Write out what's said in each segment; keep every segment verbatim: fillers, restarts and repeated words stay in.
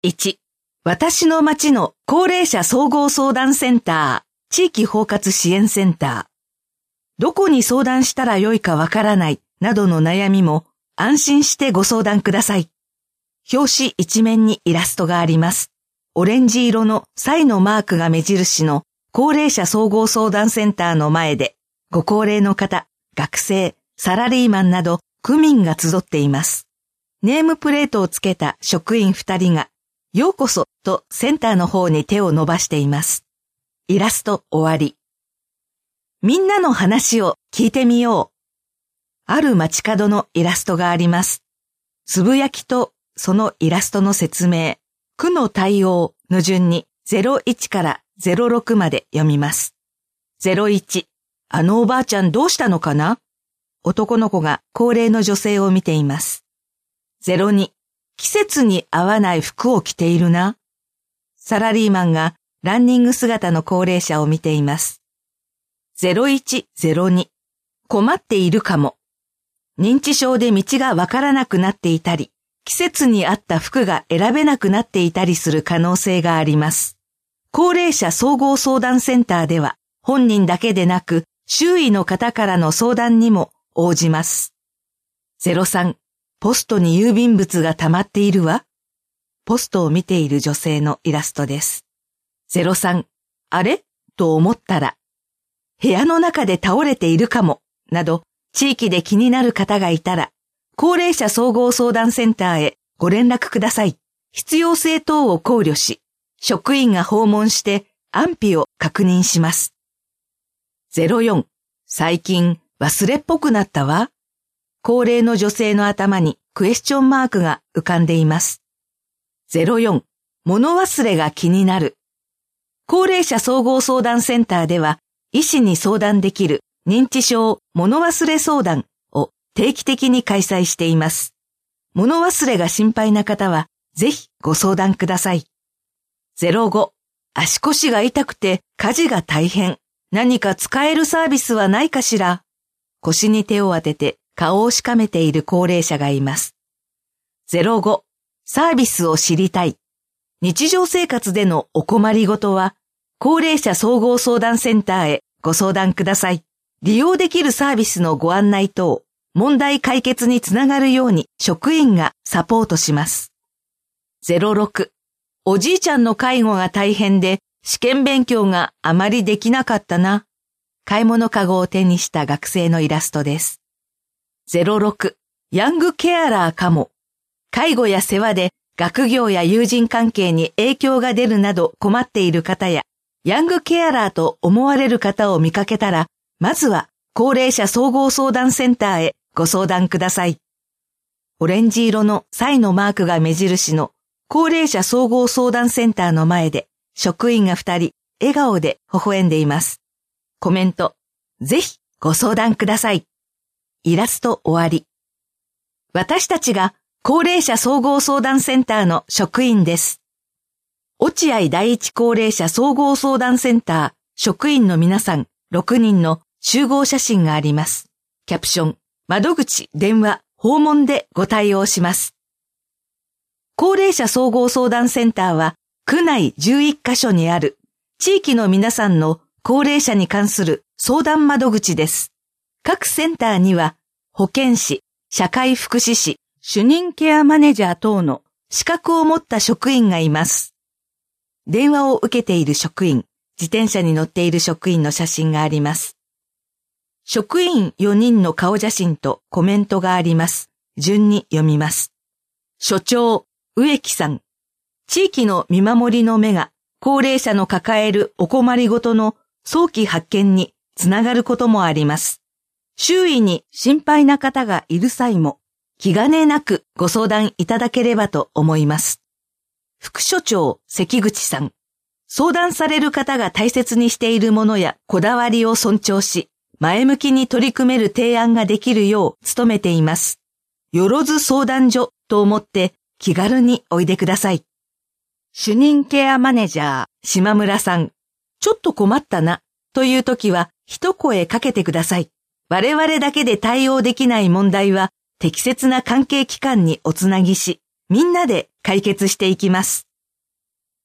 いち、私の町の高齢者総合相談センター、地域包括支援センター。どこに相談したらよいかわからないなどの悩みも安心してご相談ください。表紙一面にイラストがあります。オレンジ色のサイのマークが目印の高齢者総合相談センターの前で、ご高齢の方、学生、サラリーマンなど区民が集っています。ネームプレートをつけた職員二人が、ようこそとセンターの方に手を伸ばしています。イラスト終わり。みんなの話を聞いてみよう。ある街角のイラストがあります。つぶやきとそのイラストの説明、区の対応の順にゼロイチからゼロろくまで読みます。ゼロイチ、あのおばあちゃんどうしたのかな？男の子が高齢の女性を見ています。ゼロに、季節に合わない服を着ているな。サラリーマンがランニング姿の高齢者を見ています。ゼロイチゼロに、困っているかも。認知症で道がわからなくなっていたり、季節に合った服が選べなくなっていたりする可能性があります。高齢者総合相談センターでは、本人だけでなく、周囲の方からの相談にも応じます。ゼロさん、ポストに郵便物が溜まっているわ。ポストを見ている女性のイラストです。ゼロさん、あれ？と思ったら、部屋の中で倒れているかも、など、地域で気になる方がいたら、高齢者総合相談センターへご連絡ください。必要性等を考慮し、職員が訪問して安否を確認します。ゼロよん、最近忘れっぽくなったわ。高齢の女性の頭にクエスチョンマークが浮かんでいます。ゼロよん、物忘れが気になる。高齢者総合相談センターでは、医師に相談できる認知症物忘れ相談を定期的に開催しています。物忘れが心配な方は、ぜひご相談ください。ゼロご、足腰が痛くて家事が大変。何か使えるサービスはないかしら。腰に手を当てて顔をしかめている高齢者がいます。ゼロご、サービスを知りたい。日常生活でのお困りごとは、高齢者総合相談センターへご相談ください。利用できるサービスのご案内等、問題解決につながるように職員がサポートします。ゼロろく、おじいちゃんの介護が大変で試験勉強があまりできなかったな。買い物かごを手にした学生のイラストです。ゼロろく、ヤングケアラーかも。介護や世話で学業や友人関係に影響が出るなど困っている方や、ヤングケアラーと思われる方を見かけたら、まずは高齢者総合相談センターへご相談ください。オレンジ色のサイのマークが目印の高齢者総合相談センターの前で職員が二人笑顔で微笑んでいます。コメント、ぜひご相談ください。イラスト終わり。私たちが高齢者総合相談センターの職員です。落合第一高齢者総合相談センター職員の皆さんろくにんの集合写真があります。キャプション、窓口、電話、訪問でご対応します。高齢者総合相談センターは区内じゅういっかしょにある地域の皆さんの高齢者に関する相談窓口です。各センターには保健師、社会福祉士、主任ケアマネージャー等の資格を持った職員がいます。電話を受けている職員、自転車に乗っている職員の写真があります。職員よにんの顔写真とコメントがあります。順に読みます。所長、植木さん。地域の見守りの目が高齢者の抱えるお困りごとの早期発見につながることもあります。周囲に心配な方がいる際も気兼ねなくご相談いただければと思います。副所長、関口さん。相談される方が大切にしているものやこだわりを尊重し、前向きに取り組める提案ができるよう努めています。よろず相談所と思って気軽においでください。主任ケアマネージャー、島村さん。ちょっと困ったな、という時は一声かけてください。我々だけで対応できない問題は適切な関係機関におつなぎし、みんなで解決していきます。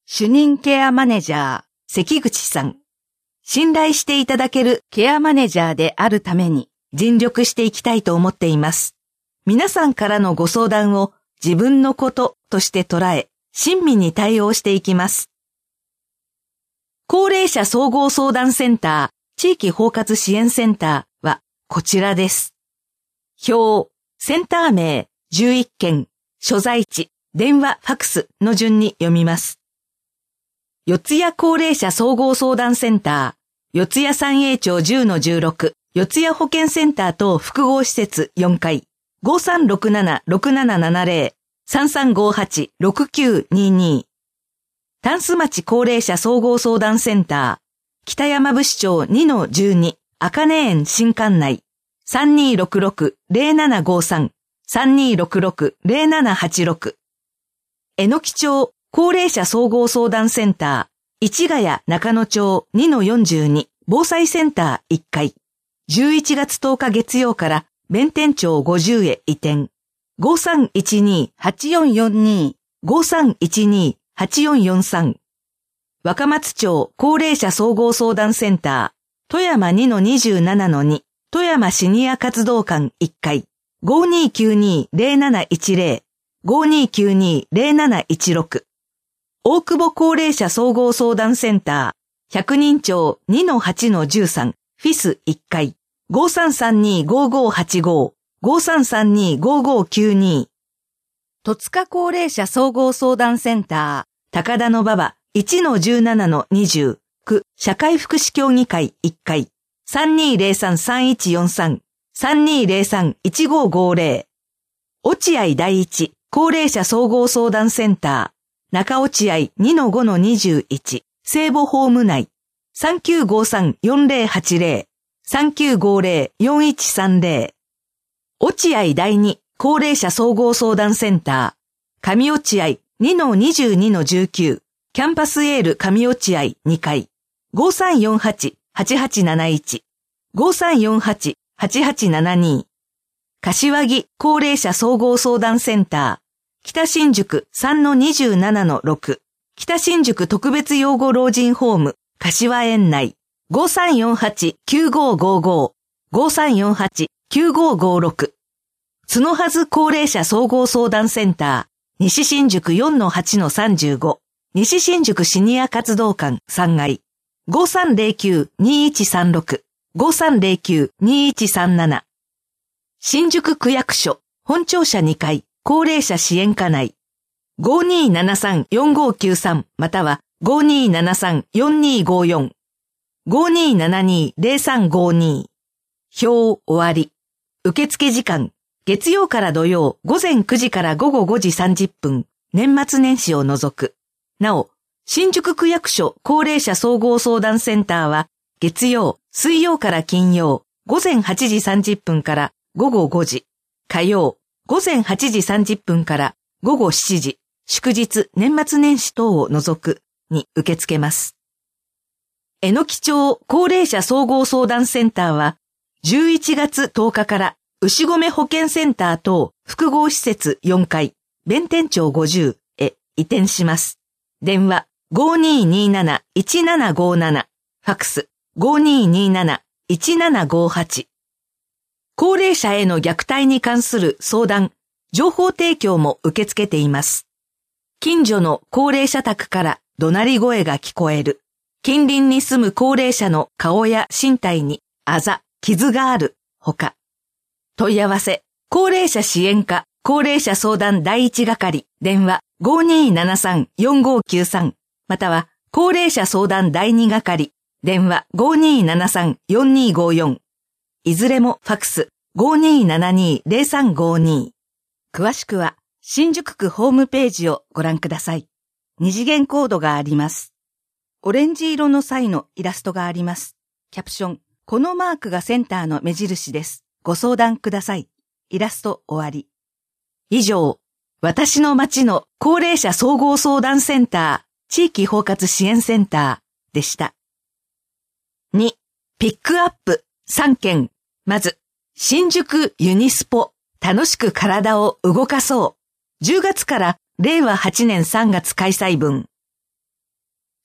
主任ケアマネージャー、関口さん。信頼していただけるケアマネージャーであるために尽力していきたいと思っています。皆さんからのご相談を自分のこととして捉え、親身に対応していきます。高齢者総合相談センター、地域包括支援センターはこちらです。表、センター名、じゅういっけん、所在地、電話、ファクスの順に読みます。四谷高齢者総合相談センター、四谷三栄町 じゅうのじゅうろく、四谷保健センター等複合施設よんかい、ごさんろくなな ろくななななぜろ、さんさんごはち ろくきゅうにに。タンス町高齢者総合相談センター、北山伏町 にのじゅうに、赤根園新館内、さんにーろくろく ぜろななごさん、さんにーろくろく ぜろななはちろく。えのき町高齢者総合相談センター、市ヶ谷中野町 にのよんじゅうに、防災センターいっかい、じゅういちがつとおか月曜から弁天町ごじゅうへ移転、ごさんいちに はちよんよんに、ごさんいちに はちよんよんさん。若松町高齢者総合相談センター、富山 にのにじゅうななのに、富山シニア活動館いっかい、ごにーきゅうに ぜろなないちぜろ、ごにーきゅうに ぜろなないちろく。大久保高齢者総合相談センター、百人町 にのはちのじゅうさん、フィスいっかい、ごさんさんに ごごはちご、ごさんさんに ごごきゅうに。戸塚高齢者総合相談センター、高田馬場 いちのじゅうななのにじゅう、区社会福祉協議会いっかい、さんにーぜろさん さんいちよんさん、さんにーぜろさん いちごごぜろ。落合第一高齢者総合相談センター、中落合 にのごのにじゅういち、聖母ホーム内、さんきゅうごさん よんぜろはちぜろ、さんきゅうごぜろ よんいちさんぜろ。落合第二高齢者総合相談センター、上落合 にのにじゅうにのじゅうきゅう、キャンパスエール上落合にかい、ごさんよんはち はちはちなないち、ごさんよんはち はちはちななに。柏木高齢者総合相談センター、北新宿 さんのにじゅうななのろく、北新宿特別養護老人ホーム、柏園内、ごさんよんはち きゅうごごご、ごさんよんはち きゅうごごろく。角はず高齢者総合相談センター、西新宿 よんのはちのさんじゅうご、西新宿シニア活動館さんがい、ごさんぜろきゅう にいちさんろく、ごさんぜろきゅう にいちさんなな。新宿区役所、本庁舎にかい、高齢者支援課内、ごにーななさん よんごきゅうさんまたはごにーななさん よんにーごよん、ごにーななにぜろさんごに。表終わり。受付時間、月曜から土曜午前くじから午後ごじさんじゅっぷん、年末年始を除く。なお、新宿区役所高齢者総合相談センターは、月曜、水曜から金曜、午前はちじさんじゅっぷんから午後ごじ、火曜、午前はちじさんじゅっぷんから午後しちじ、祝日、年末年始等を除くに受け付けます。えのき町高齢者総合相談センターは、じゅういちがつとおかから牛込保健センター等複合施設よんかい、弁天町ごじゅうへ移転します。電話 ごにーにーなな いちななごなな、ファクス ごにーにーなな いちななごはち。高齢者への虐待に関する相談、情報提供も受け付けています。近所の高齢者宅から怒鳴り声が聞こえる。近隣に住む高齢者の顔や身体にあざ、傷がある、ほか。問い合わせ、高齢者支援課、高齢者相談第一係、電話 ごにーななさん よんごきゅうさん、または高齢者相談第二係、電話 ごにーななさん よんにーごよん。いずれもファクス ごにーななにぜろさんごに。詳しくは新宿区ホームページをご覧ください。二次元コードがあります。オレンジ色の際のイラストがあります。キャプション、このマークがセンターの目印です。ご相談ください。イラスト終わり。以上、私の町の高齢者総合相談センター、地域包括支援センターでした。に、ピックアップさんけん。まず、新宿ユニスポ、楽しく体を動かそう。じゅうがつかられいわはちねんさんがつ開催分。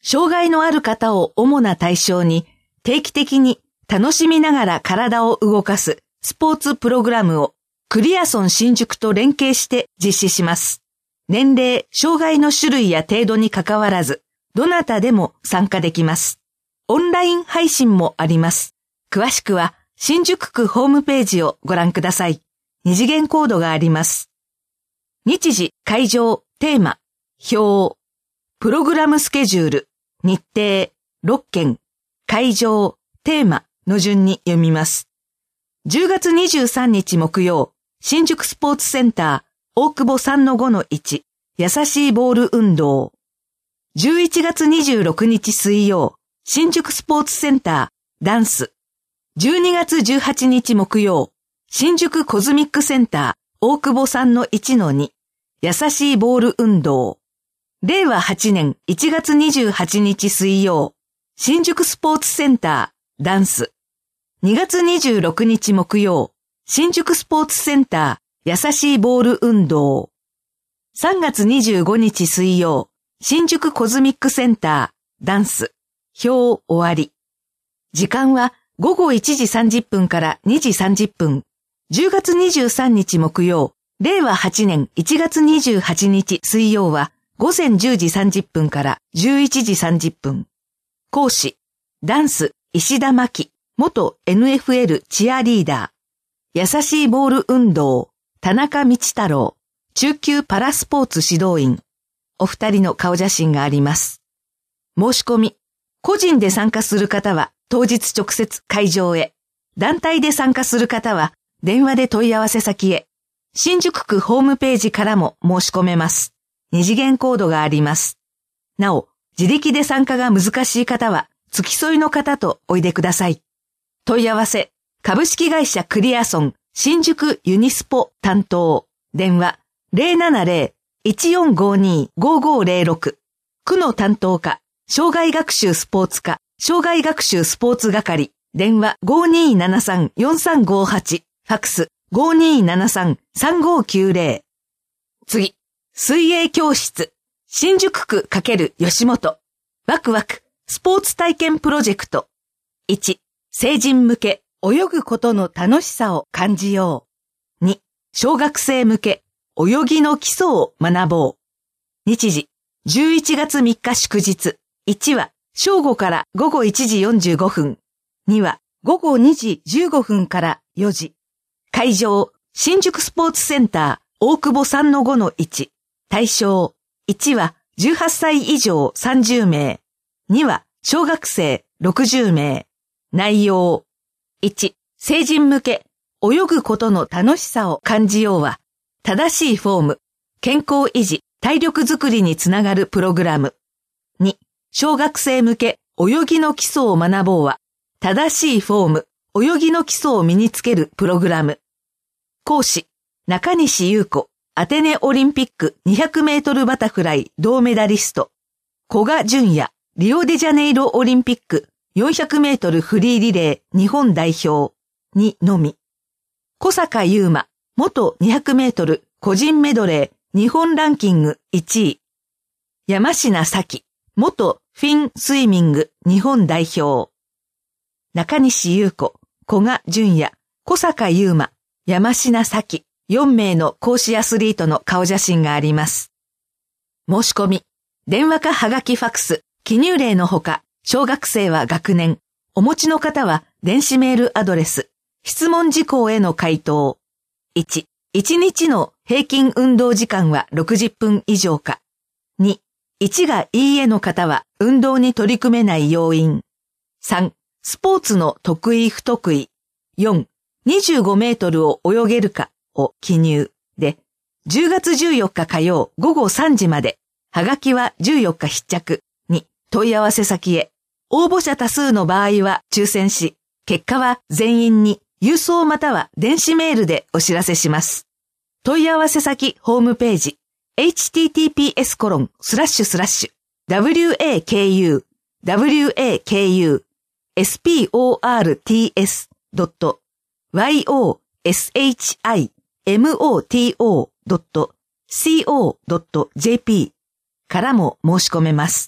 障害のある方を主な対象に定期的に楽しみながら体を動かすスポーツプログラムをクリアソン新宿と連携して実施します。年齢、障害の種類や程度にかかわらず、どなたでも参加できます。オンライン配信もあります。詳しくは新宿区ホームページをご覧ください。二次元コードがあります。日時、会場、テーマ、表、プログラムスケジュール、日程、ろっけん、会場、テーマの順に読みます。じゅうがつにじゅうさんにち木曜、新宿スポーツセンター、大久保 さんのごのいち、優しいボール運動。じゅういちがつにじゅうろくにち水曜、新宿スポーツセンター、ダンス。じゅうにがつじゅうはちにち木曜、新宿コズミックセンター、大久保 さんのいちのに、優しいボール運動。れいわはちねんいちがつにじゅうはちにち水曜、新宿スポーツセンター、ダンス。にがつにじゅうろくにち木曜、新宿スポーツセンター、優しいボール運動。さんがつにじゅうごにち水曜、新宿コズミックセンター、ダンス。表終わり。時間はごごいちじさんじゅっぷんからにじさんじゅっぷん。じゅうがつにじゅうさんにち木曜、れいわはちねんいちがつにじゅうはちにち水曜はごぜんじゅうじさんじゅっぷんからじゅういちじさんじゅっぷん。講師、ダンス、石田真希、元 エヌエフエル チアリーダー。優しいボール運動、田中道太郎、中級パラスポーツ指導員。お二人の顔写真があります。申し込み。個人で参加する方は当日直接会場へ。団体で参加する方は電話で問い合わせ先へ。新宿区ホームページからも申し込めます。二次元コードがあります。なお、自力で参加が難しい方は付き添いの方とおいでください。問い合わせ、株式会社クリアソン、新宿ユニスポ担当、電話 ゼロななゼロ いちよんごに ごごゼロろく、区の担当課、障害学習スポーツ課、障害学習スポーツ係、電話 ごにーななさん よんさんごはち、ファックス ごにーななさん さんごきゅうゼロ。次、水泳教室、新宿区×吉本、ワクワク、スポーツ体験プロジェクト。いち、成人向け、泳ぐことの楽しさを感じよう。に、小学生向け、泳ぎの基礎を学ぼう。日時、じゅういちがつみっか祝日。いちは、正午からごごいちじよんじゅうごふん。には、ごごにじじゅうごふんからよじ。会場、新宿スポーツセンター、大久保 さんのごのいち。対象、いちは、じゅうはっさい以上さんじゅうめい。には、小学生ろくじゅうめい。内容、いち、成人向け、泳ぐことの楽しさを感じようは、正しいフォーム、健康維持、体力づくりにつながるプログラム。に、小学生向け、泳ぎの基礎を学ぼうは、正しいフォーム、泳ぎの基礎を身につけるプログラム。講師、中西優子、アテネオリンピックにひゃくメートルバタフライ銅メダリスト。古賀淳也、リオデジャネイロオリンピックよんひゃくメートルフリーリレー日本代表にのみ。小坂優馬、元にひゃくメートル個人メドレー日本ランキングいちい。山科咲、元フィンスイミング日本代表。中西優子、古賀淳也、小坂優馬、山科咲、よんめいの講師アスリートの顔写真があります。申し込み、電話かはがきファックス、記入例のほか、小学生は学年、お持ちの方は電子メールアドレス、質問事項への回答。いち、いちにちの平均運動時間はろくじゅっぷん以上か。に、いちがいいえの方は運動に取り組めない要因。さん、スポーツの得意不得意。よん、にじゅうごメートルを泳げるかを記入で、じゅうがつじゅうよっか火曜ごごさんじまで、はがきはじゅうよっか必着に問い合わせ先へ。応募者多数の場合は抽選し、結果は全員に郵送または電子メールでお知らせします。問い合わせ先ホームページ、エイチティーティーピーエスコロンスラッシュスラッシュダブリューエーケーユーダブリューエーケーユーエスピーオーアールティーエスドットワイオーエスエイチアイエムオーティーオードットシーオードットジェーピー からも申し込めます。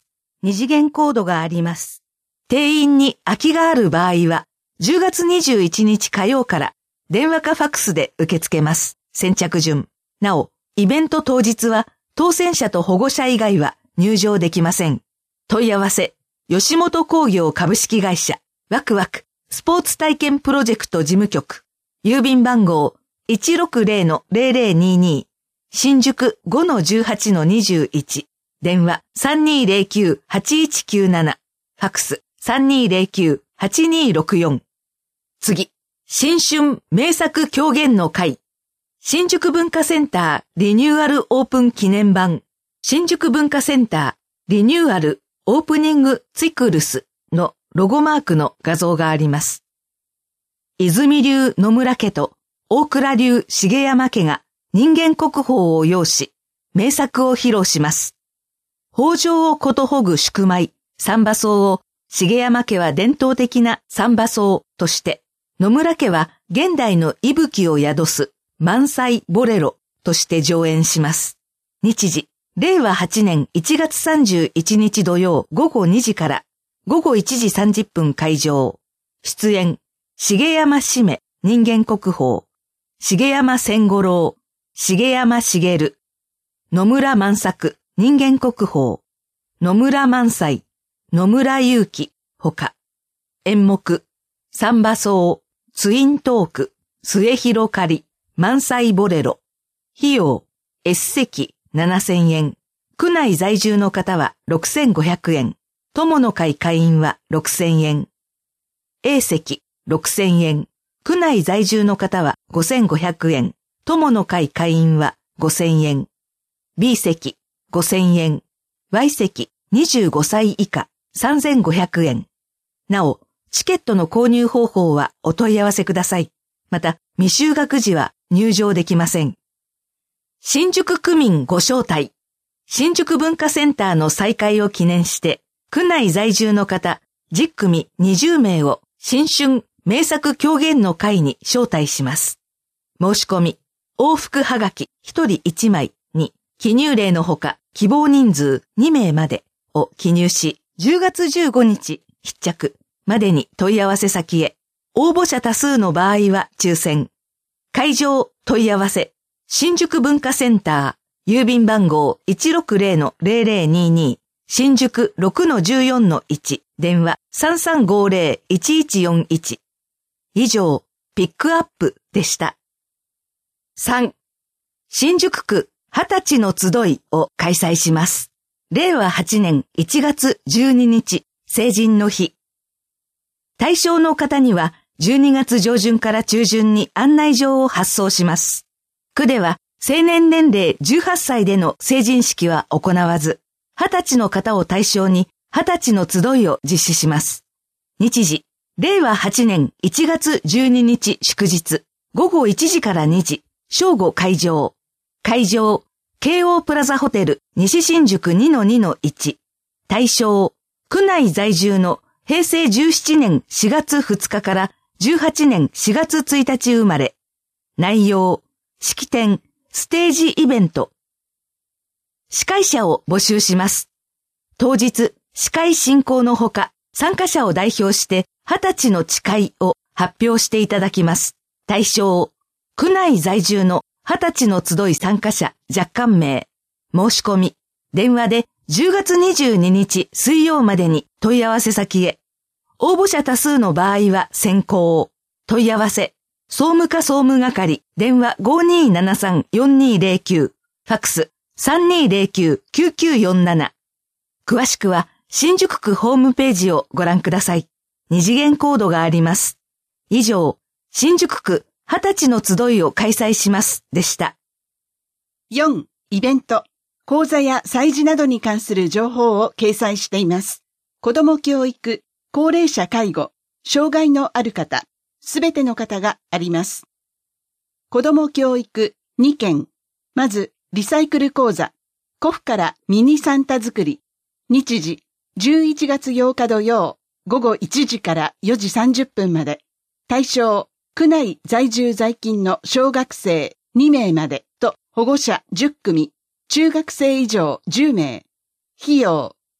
二次元コードがあります。定員に空きがある場合は、じゅうがつにじゅういちにち火曜から電話かファックスで受け付けます。先着順。なお、イベント当日は当選者と保護者以外は入場できません。問い合わせ、吉本工業株式会社、ワクワク、スポーツ体験プロジェクト事務局、郵便番号 いちろくぜろのぜろぜろにに、新宿 ごのじゅうはちのにじゅういち、電話 さんにーぜろきゅうはちいちきゅうなな、ファックス さんにーぜろきゅうはちにーろくよん。次、新春名作狂言の会。新宿文化センターリニューアルオープン記念版。新宿文化センターリニューアルオープニングツイクルスのロゴマークの画像があります。泉流野村家と大倉流重山家が人間国宝を擁し、名作を披露します。北条をことほぐ祝舞、三馬荘を重山家は伝統的な三馬荘として、野村家は現代の息吹を宿す満載ボレロとして上演します。日時、れいわはちねんいちがつさんじゅういちにち土曜ごごにじからごごいちじさんじゅっぷん開場。出演、重山しめ人間国宝、重山千五郎、重山茂、野村万作人間国宝、野村萬斎、野村祐樹、ほか。演目、三馬荘、ツイントーク、末広仮、満載ボレロ。費用、S 席ななせんえん。区内在住の方はろくせんごひゃくえん。友の会会員はろくせんえん。A 席ろくせんえん。区内在住の方はごせんごひゃくえん。友の会会員はごせんえん。B 席ごせんえん。Y 席にじゅうごさい以下さんぜんごひゃくえん。なお、チケットの購入方法はお問い合わせください。また、未就学時は入場できません。新宿区民ご招待。新宿文化センターの再開を記念して、区内在住の方じゅっくみにじゅうめいを新春名作狂言の会に招待します。申し込み、往復はがきひとりいちまいに記入例のほか希望人数にめいまでを記入し、じゅうがつじゅうごにち必着までに問い合わせ先へ。応募者多数の場合は抽選。会場問い合わせ。新宿文化センター、郵便番号 いちろくぜろのぜろぜろにに、新宿 ろくのじゅうよんのいち、電話 さんさんごぜろいちいちよんいち。以上、ピックアップでした。さん、新宿区はたちの集いを開催します。れいわはちねんいちがつじゅうににち、成人の日。対象の方にはじゅうにがつじょうじゅんから中旬に案内状を発送します。区では成年年齢じゅうはっさいでの成人式は行わず、はたちの方を対象にはたちの集いを実施します。日時、れいわはちねんいちがつじゅうににち祝日、ごごいちじからにじ、正午会場。会場、京王プラザホテル西新宿 にのにのいち。対象、区内在住のへいせいじゅうななねんしがつふつかからじゅうはちねんしがつついたち生まれ。内容、式典、ステージイベント。司会者を募集します。当日、司会進行のほか、参加者を代表してはたちの誓いを発表していただきます。対象、区内在住のはたちの集い参加者若干名。申し込み、電話でじゅうがつにじゅうににち水曜までに問い合わせ先へ。応募者多数の場合は先行。問い合わせ、総務課総務係、電話 ごにーななさんよんにーぜろきゅう、ファックス さんにーぜろきゅうきゅうきゅうよんなな。詳しくは新宿区ホームページをご覧ください。二次元コードがあります。以上、新宿区はたちの集いを開催しますでした。 よん、イベント、講座や催事などに関する情報を掲載しています。子ども教育、高齢者介護、障害のある方、すべての方があります。子ども教育にけん。まず、リサイクル講座。古布からミニサンタ作り。日時、じゅういちがつようか土曜、ごごいちじからよじさんじゅっぷんまで。対象、区内在住在勤の小学生にめいまでと保護者じゅっくみ、中学生以上じゅうめい。費用、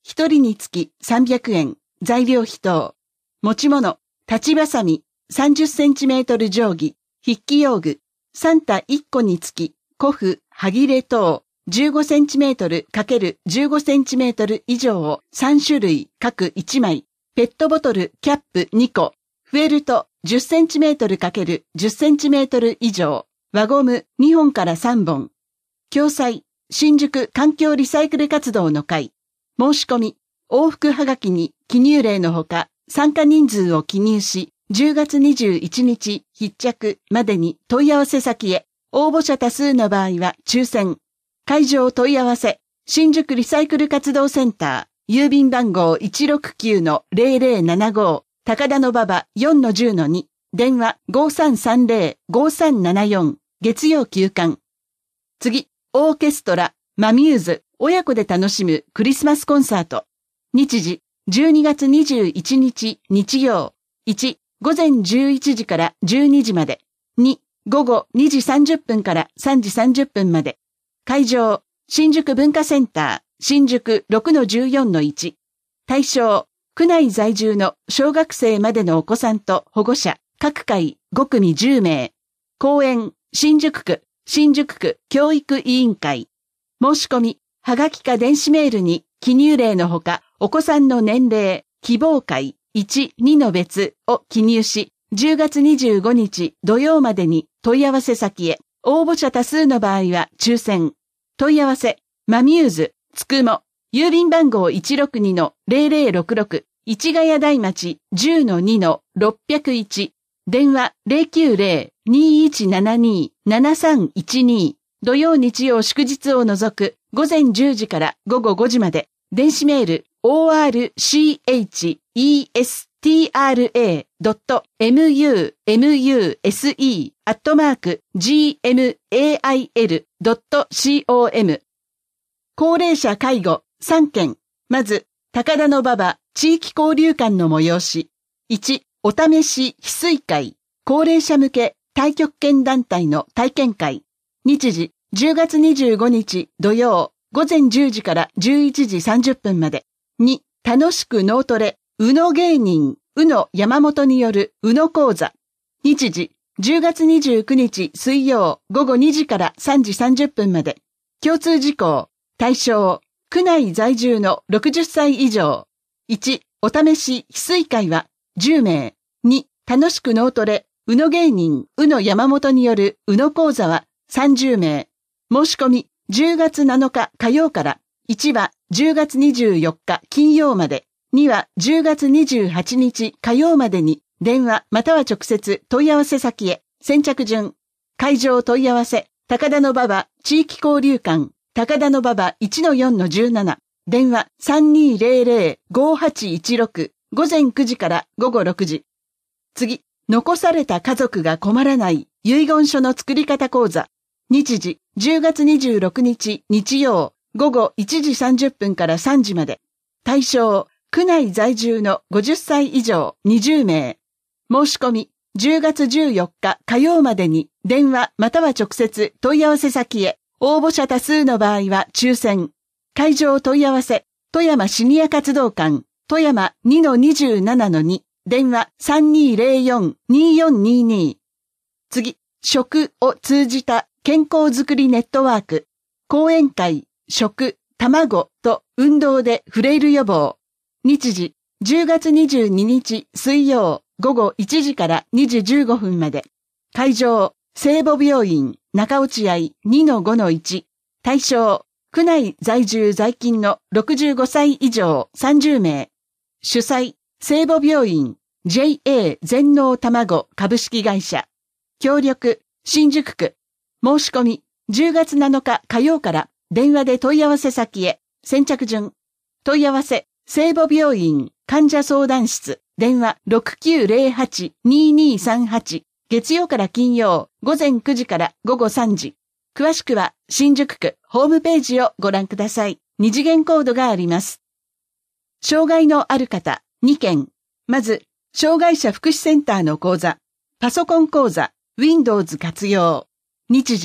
ひとりにつきさんびゃくえん、材料費等。持ち物、立ちばさみ、さんじゅっセンチメートル定規、筆記用具、サンタいっこにつき、古布、歯切れ等、じゅうごセンチメートル ×じゅうごセンチメートル以上をさんしゅるい各いちまい、ペットボトル、キャップにこ、フェルトじゅっセンチメートル ×じゅっセンチメートル以上、輪ゴムにほんからさんぼん。共催、新宿環境リサイクル活動の会。申し込み、往復はがきに記入例のほか、参加人数を記入し、じゅうがつにじゅういちにち必着までに問い合わせ先へ。応募者多数の場合は抽選。会場問い合わせ、新宿リサイクル活動センター、郵便番号 いちろくきゅうのゼロゼロななご、高田馬場 よんのじゅうのに、電話 ごさんさんゼロ ごさんななよん、月曜休館。次、オーケストラ、マミューズ、親子で楽しむクリスマスコンサート。日時、じゅうにがつにじゅういちにち日曜。いち、午前じゅういちじからじゅうにじまで。に、午後にじさんじゅっぷんからさんじさんじゅっぷんまで。会場、新宿文化センター、新宿 ろくのじゅうよんのいち。対象、区内在住の小学生までのお子さんと保護者、各回ごくみじゅうめい。公演、新宿区、新宿区教育委員会。申し込み、はがきか電子メールに記入例のほか、お子さんの年齢、希望回いち、にの別を記入し、じゅうがつにじゅうごにち土曜までに問い合わせ先へ。応募者多数の場合は抽選。問い合わせ、マミューズ、つくも、郵便番号 いちろくにのゼロゼロろくろく、市ヶ谷台町 じゅうのにのろっぴゃくいち、電話 ゼロきゅうゼロ にいちななに ななさんいちに、土曜日曜祝日を除く午前じゅうじから午後ごじまで、電子メール オーアールシーエイチイーエスティーアールエードットミューミューエスイー アットマーク ジーエムエーアイエルドットコム。高齢者介護さんけん。まず、高田馬場地域交流館の催し。いち、お試し翡翠会、高齢者向け太極拳団体の体験会。日時、じゅうがつにじゅうごにち土曜、午前じゅうじからじゅういちじさんじゅっぷんまで。に、楽しく脳トレ、うの芸人、うの山本によるうの講座。日時、じゅうがつにじゅうくにち水曜、午後にじからさんじさんじゅっぷんまで。共通事項、対象、区内在住のろくじゅっさい以上。いち、お試し翡翠会はじゅうめい。に、楽しく脳トレ、うの芸人、うの山本によるうの講座はさんじゅうめい。申し込み、じゅうがつなのか火曜から、いちはじゅうがつにじゅうよっか金曜まで、にはじゅうがつにじゅうはちにち火曜までに、電話または直接問い合わせ先へ。先着順。会場問い合わせ、高田馬場地域交流館、高田馬場 いちのよんのじゅうなな。電話 さんにーぜろぜろ ごはちいちろく。午前くじから午後ろくじ。次、残された家族が困らない遺言書の作り方講座。日時、じゅうがつにじゅうろくにち日曜、午後いちじさんじゅっぷんからさんじまで。対象、区内在住のごじゅっさい以上にじゅうめい。申し込み、じゅうがつじゅうよっか火曜までに電話または直接問い合わせ先へ。応募者多数の場合は抽選。会場問い合わせ、富山シニア活動館、富山 にのにじゅうななのに、電話 さんにーぜろよん にーよんにーにー。次、食を通じた健康づくりネットワーク。講演会、食、卵と運動でフレイル予防。日時、じゅうがつにじゅうににち水曜、午後いちじからにじじゅうごふんまで。会場、聖母病院、中落合 にのごのいち。対象、区内在住在勤のろくじゅうごさい以上さんじゅうめい。主催、聖母病院、ジェイエー 全農卵株式会社。協力、新宿区。申し込み、じゅうがつなのか火曜から電話で問い合わせ先へ。先着順。問い合わせ、聖母病院患者相談室。電話 ろくきゅうゼロはち にーにーさんはち。月曜から金曜、午前くじから午後さんじ。詳しくは、新宿区ホームページをご覧ください。二次元コードがあります。障害のある方、にけん。まず、障害者福祉センターの講座。パソコン講座、Windows 活用。日時、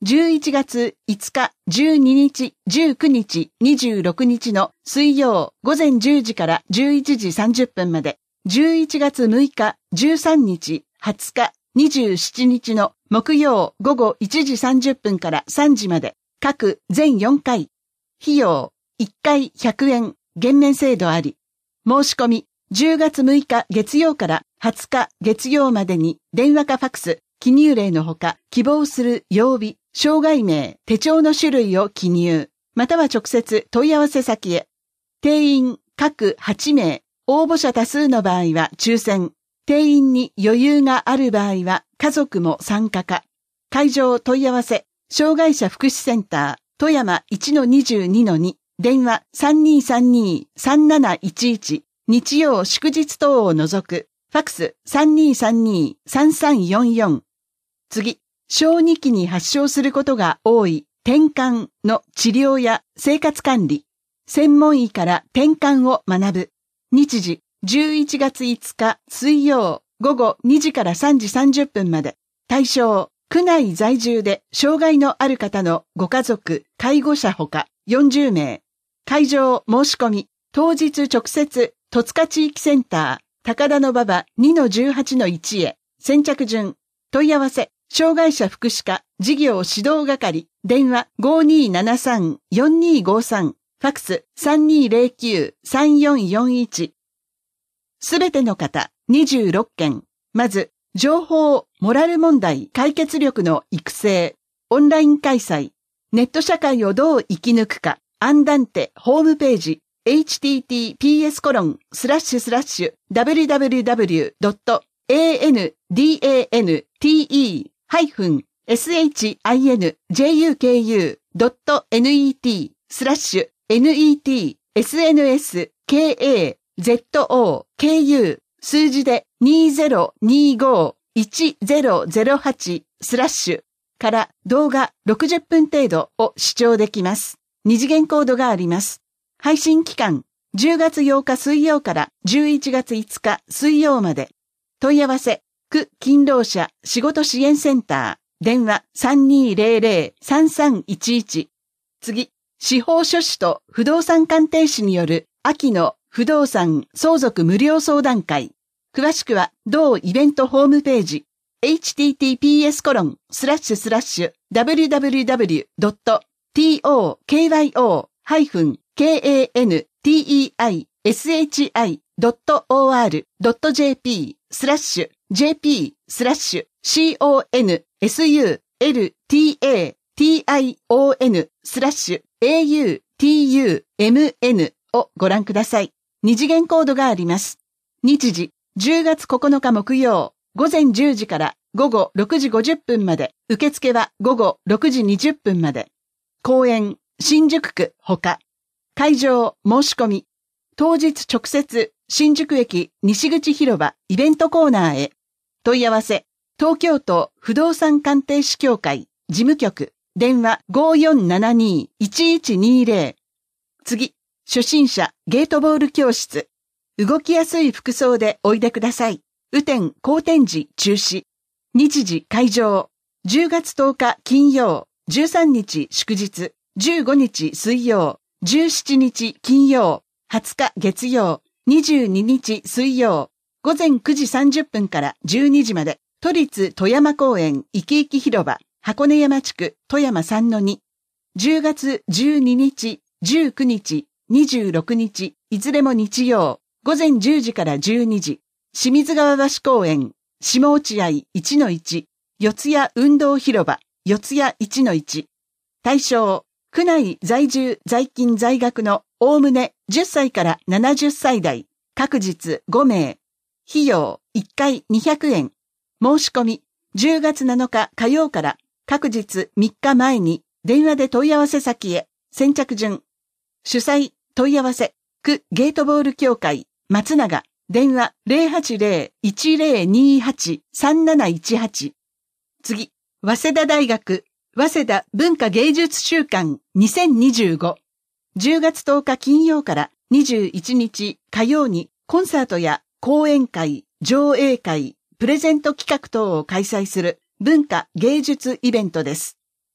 じゅういちがついつか、じゅうににち、じゅうくにち、にじゅうろくにちの水曜午前じゅうじからじゅういちじさんじゅっぷんまで、じゅういちがつむいか、じゅうさんにち、はつか、にじゅうしちにちの木曜午後いちじさんじゅっぷんからさんじまで、各全よんかい。費用、いっかいひゃくえん、減免制度あり。申し込み、じゅうがつむいか月曜からはつか月曜までに電話かファックス、記入例のほか、希望する曜日、障害名、手帳の種類を記入、または直接問い合わせ先へ。定員、各はちめい、応募者多数の場合は抽選。定員に余裕がある場合は家族も参加か。会場問い合わせ、障害者福祉センター、富山 いちのにじゅうにのに、電話 さんにーさんにーさんなないちいち、日曜祝日等を除く、ファックス さんにーさんにーさんさんよんよん。次、小児期に発症することが多い転換の治療や生活管理、専門医から転換を学ぶ。日時、じゅういちがついつか水曜午後にじからさんじさんじゅっぷんまで。対象、区内在住で障害のある方のご家族、介護者ほかよんじゅうめい。会場申し込み、当日直接、戸塚地域センター、高田馬場 にのじゅうはちのいち へ。先着順、問い合わせ、障害者福祉課、事業指導係、電話 ごーにーななさんよんにーごさん、ファックス さんにーぜろきゅうさんよんよんいち。すべての方、にじゅうろっけん。まず、情報、モラル問題解決力の育成、オンライン開催、ネット社会をどう生き抜くか、アンダンテホームページ、エイチティーティーピーエスコロンスラッシュスラッシュダブリューダブリューダブリュードットエーエヌディーエーエヌティーイーハイフンエスエイチアイエヌジェイユーケーユードットネットスラッシュネットエスエヌエスケーエーゼットオーケーユー数字でにーぜろにーごいちぜろぜろはちスラッシュから動画ろくじゅっぷん程度を視聴できます。二次元コードがあります。配信期間、じゅうがつようか水曜からじゅういちがついつか水曜まで。問い合わせ、区勤労者仕事支援センター、電話 さんにーぜろぜろさんさんいちいち。次、司法書士と不動産鑑定士による秋の不動産相続無料相談会。詳しくは同イベントホームページ、エイチティーティーピーエスコロンスラッシュスラッシュダブリューダブリューダブリュードットトーキワイオーハイフンケーエーエヌティーイーアイエスエイチアイドットオーアールドットジェーピースラッシュ ジェーピー スラッシュ シーオーエヌエスユーエルティーエーティーアイオーエヌ スラッシュ エーユーティーユーエムエヌ をご覧ください。二次元コードがあります。日時、じゅうがつここのか木曜、午前じゅうじから午後ろくじごじゅっぷんまで、受付は午後ろくじにじゅっぷんまで。公園、新宿区ほか。会場、申し込み。当日直接、新宿駅西口広場イベントコーナーへ。問い合わせ、東京都不動産鑑定士協会事務局、電話 ごーよんななにーいちいちにーぜろ。次、初心者ゲートボール教室。動きやすい服装でおいでください。雨天、後天時中止。日時会場。じゅうがつとおか金曜、じゅうさんにち祝日、じゅうごにち水曜、じゅうしちにち金曜、はつか月曜、にじゅうににち水曜、午前くじさんじゅっぷんからじゅうにじまで、都立富山公園いきいき広場、箱根山地区富山 さんのに。じゅうがつじゅうににち、じゅうくにち、にじゅうろくにち、いずれも日曜、午前じゅうじからじゅうにじ、清水川橋公園、下落合 いちのいち、四谷運動広場、四谷 いちのいち。対象、区内在住在勤在学のおおむねじゅっさいからななじゅっさい代、各日ごめい。費用いっかいにひゃくえん。申し込み、じゅうがつなのか火曜から各日みっかまえに電話で問い合わせ先へ。先着順。主催、問い合わせ、区ゲートボール協会、松永、電話 ゼロはちゼロいちゼロにはちさんなないちはち。次、早稲田大学、早稲田文化芸術週間にせんにじゅうご。じゅうがつとおか金曜からにじゅういちにち火曜にコンサートや講演会、上映会、プレゼント企画等を開催する文化芸術イベントです。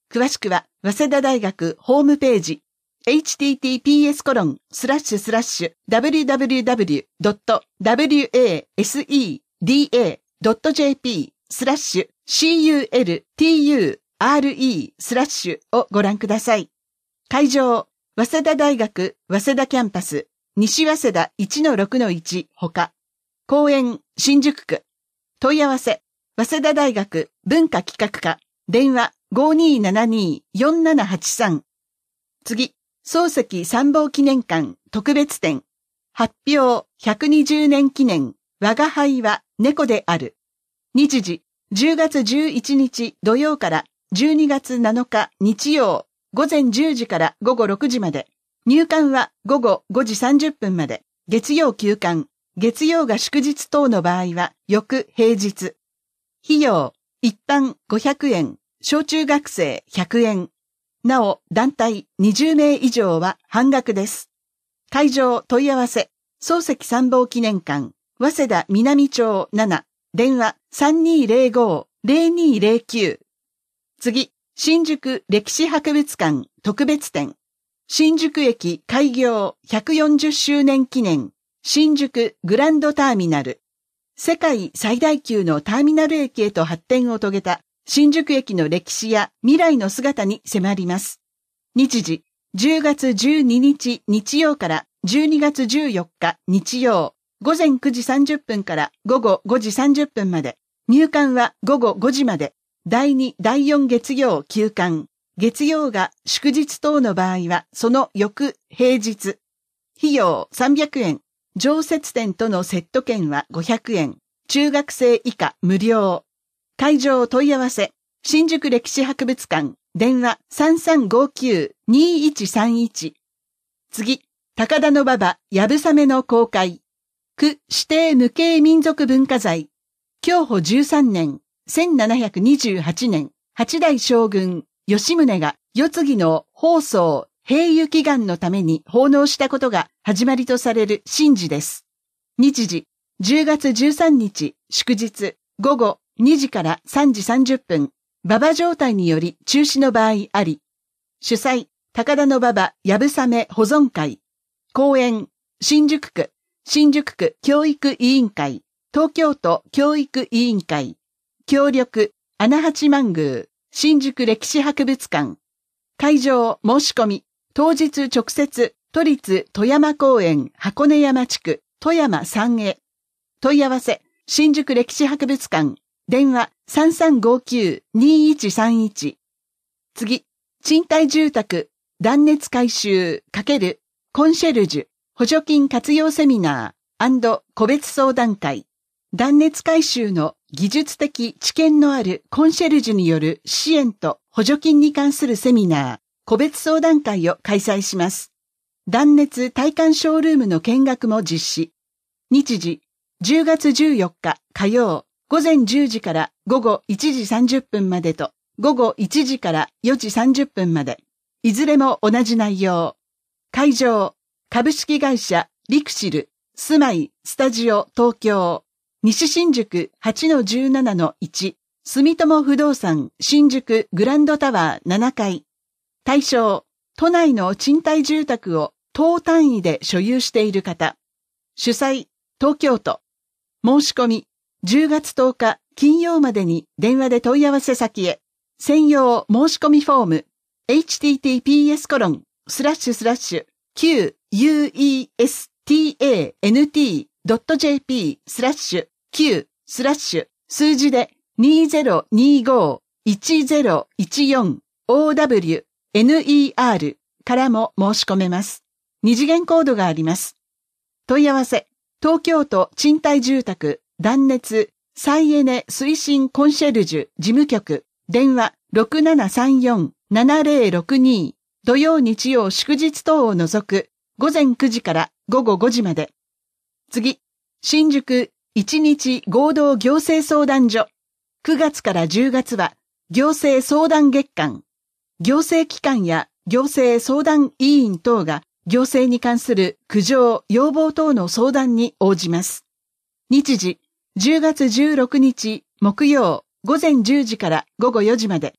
詳しくは、早稲田大学ホームページ、エイチティーティーピーエスコロンスラッシュスラッシュダブリューダブリューダブリュードットダブリューエーエスイーディーエードットジェーピースラッシュシーユーエルティーユーアールイースラッシュをご覧ください。会場、早稲田大学早稲田キャンパス、西早稲田 いちのろくのいち ほか。公園、新宿区。問い合わせ、早稲田大学文化企画課、電話 ごにーななにーよんななはちさん。次、漱石参謀記念館特別展。発表ひゃくにじゅうねん記念、我が輩は猫である。日時、じゅうがつじゅういちにち土曜からじゅうにがつなのか日曜、午前じゅうじから午後ろくじまで。入館は午後ごじさんじゅっぷんまで。月曜休館。月曜が祝日等の場合は翌平日。費用、一般ごひゃくえん、小中学生ひゃくえん。なお、団体にじゅうめい以上は半額です。会場問い合わせ、漱石参謀記念館、早稲田南町なな、電話 さんにーぜろごーぜろにーぜろきゅう。次、新宿歴史博物館特別展。新宿駅開業ひゃくよんじゅっしゅうねん記念、新宿グランドターミナル。世界最大級のターミナル駅へと発展を遂げた新宿駅の歴史や未来の姿に迫ります。日時、じゅうがつじゅうににち日曜からじゅうにがつじゅうよっか日曜、午前くじさんじゅっぷんから午後ごじさんじゅっぷんまで。入館は午後ごじまで。だいに、だいよん月曜休館。月曜が祝日等の場合はその翌平日。費用さんびゃくえん。常設展とのセット券はごひゃくえん。中学生以下無料。会場問い合わせ。新宿歴史博物館。電話 さんさんごきゅうにーいちさんいち。次、高田馬場やぶさめの公開。区指定無形民族文化財。享保じゅうさんねん、せんななひゃくにじゅうはちねん、八代将軍、吉宗が世継ぎの法宗、平輸祈願のために奉納したことが始まりとされる神事です。日時、じゅうがつじゅうさんにち、祝日、午後にじからさんじさんじゅっぷん、馬場状態により中止の場合あり。主催、高田馬場やぶさめ保存会。公園、新宿区、新宿区教育委員会。東京都教育委員会。協力、穴八幡宮、新宿歴史博物館。会場申し込み、当日直接、都立富山公園箱根山地区、富山さんへ。問い合わせ、新宿歴史博物館。電話 さんさんごきゅうにーいちさんいち。次、賃貸住宅、断熱改修×コンシェルジュ、補助金活用セミナー&個別相談会。断熱改修の技術的知見のあるコンシェルジュによる支援と補助金に関するセミナー、個別相談会を開催します。断熱体感ショールームの見学も実施。日時、じゅうがつじゅうよっか火曜、午前じゅうじから午後いちじさんじゅっぷんまでと、午後いちじからよじさんじゅっぷんまで。いずれも同じ内容。会場、株式会社リクシル、住まい、スタジオ、東京。西新宿 はちのじゅうななのいち、住友不動産新宿グランドタワーななかい。対象、都内の賃貸住宅を棟単位で所有している方。主催、東京都。申し込み、じゅうがつとおか金曜までに電話で問い合わせ先へ。専用申し込みフォーム、エイチティーティーピーエスコロンスラッシュスラッシュ キューユーイーエスティーエーエヌティードットジェーピースラッシュ Q スラッシュ数字でにーぜろにーごーいちぜろいちよん オーダブリューエヌイーアール からも申し込めます。二次元コードがあります。問い合わせ、東京都賃貸住宅断熱再エネ推進コンシェルジュ事務局電話 ろくななさんよんななぜろろくに 土曜日曜祝日等を除く午前くじから午後ごじまで。次、新宿一日合同行政相談所。くがつからじゅうがつは行政相談月間。行政機関や行政相談委員等が行政に関する苦情、要望等の相談に応じます。日時、じゅうがつじゅうろくにち木曜午前じゅうじから午後よじまで。